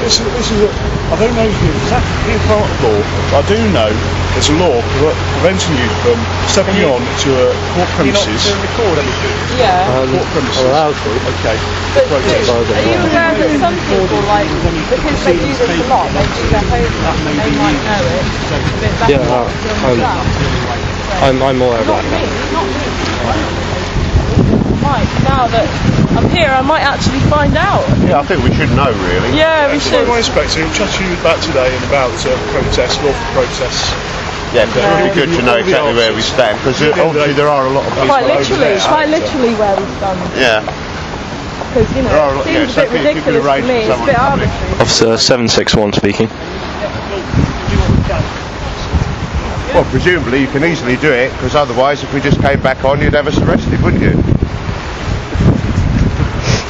this is I don't know exactly part of law, but I do know there's a law preventing you from stepping on to a court premises. You're not to record anything? Yeah. Court premises. Allowed to. Okay. But are you aware that some people, like, because they do this a lot, they do their homework, and they might know it a bit better than themselves. I'm aware of that. Not me. Mike, now that I'm here, I might actually find out. Yeah, I think we should know, really. Yeah, we should. My inspector will chat to you about today and about protests, lawful protests. Yeah, because it would be good to know exactly where we stand, because obviously there are a lot of people Quite literally where we stand. Yeah. Because, you know, it seems a bit ridiculous to me, it's a bit arbitrary. Officer 761 speaking. Well, presumably you can easily do it, because otherwise if we just came back on, you'd have us arrested, wouldn't you?